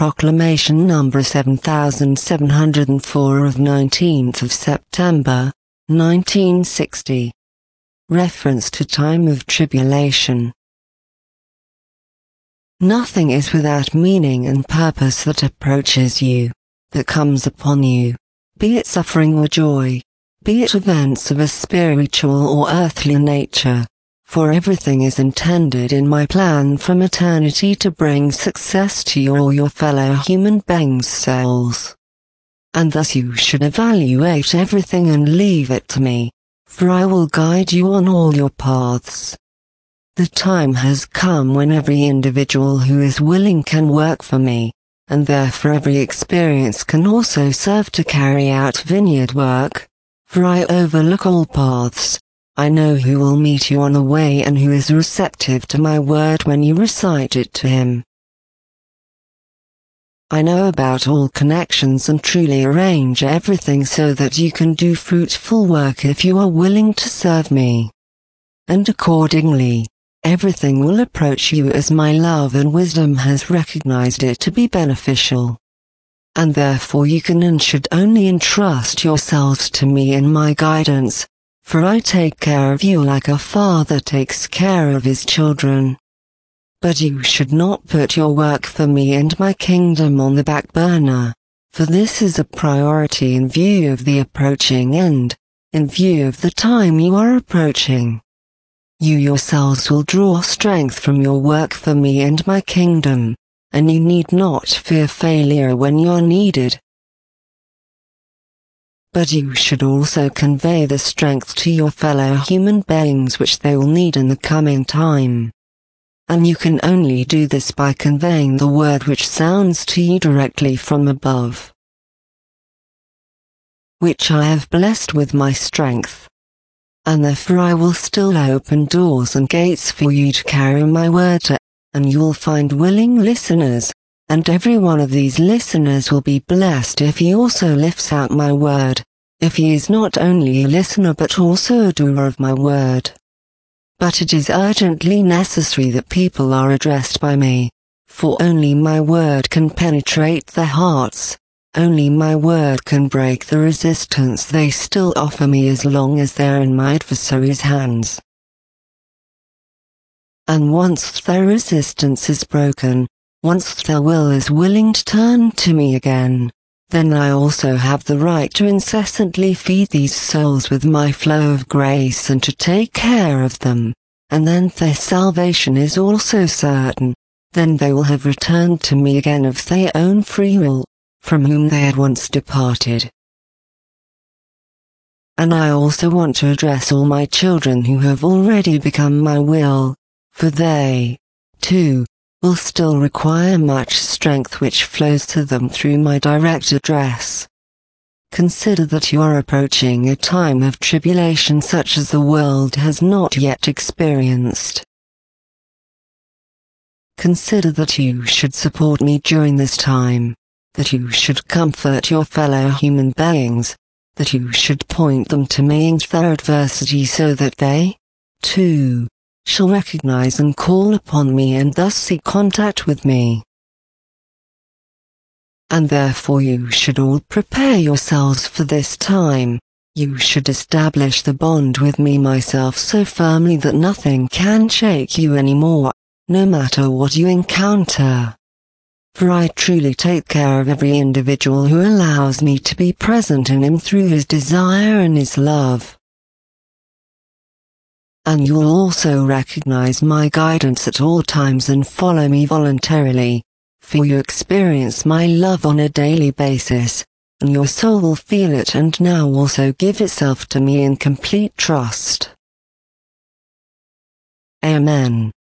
Proclamation number 7704 of 19th of September, 1960. Reference to time of tribulation. Nothing is without meaning and purpose that approaches you, that comes upon you, be it suffering or joy, be it events of a spiritual or earthly nature, for everything is intended in my plan from eternity to bring success to you or your fellow human beings' souls. And thus you should evaluate everything and leave it to me, for I will guide you on all your paths. The time has come when every individual who is willing can work for me, and therefore every experience can also serve to carry out vineyard work, for I overlook all paths. I know who will meet you on the way and who is receptive to my word when you recite it to him. I know about all connections and truly arrange everything so that you can do fruitful work if you are willing to serve me. And accordingly, everything will approach you as my love and wisdom has recognized it to be beneficial. And therefore you can and should only entrust yourselves to me in my guidance, for I take care of you like a father takes care of his children. But you should not put your work for me and my kingdom on the back burner, for this is a priority in view of the approaching end, in view of the time you are approaching. You yourselves will draw strength from your work for me and my kingdom, and you need not fear failure when you are needed. But you should also convey the strength to your fellow human beings which they will need in the coming time. And you can only do this by conveying the word which sounds to you directly from above, which I have blessed with my strength. And therefore I will still open doors and gates for you to carry my word to, and you will find willing listeners, and every one of these listeners will be blessed if he also lifts out my word, if he is not only a listener but also a doer of my word. But it is urgently necessary that people are addressed by me, for only my word can penetrate their hearts. Only my word can break the resistance they still offer me as long as they are in my adversary's hands. And once their resistance is broken, once their will is willing to turn to me again, then I also have the right to incessantly feed these souls with my flow of grace and to take care of them, and then their salvation is also certain, then they will have returned to me again of their own free will, from whom they had once departed. And I also want to address all my children who have already become my will, for they, too, will still require much strength which flows to them through my direct address. Consider that you are approaching a time of tribulation such as the world has not yet experienced. Consider that you should support me during this time, that you should comfort your fellow human beings, that you should point them to me in their adversity so that they, too, shall recognize and call upon me and thus seek contact with me. And therefore you should all prepare yourselves for this time. You should establish the bond with me myself so firmly that nothing can shake you anymore, no matter what you encounter. For I truly take care of every individual who allows me to be present in him through his desire and his love. And you will also recognize my guidance at all times and follow me voluntarily, for you experience my love on a daily basis, and your soul will feel it and now also give itself to me in complete trust. Amen.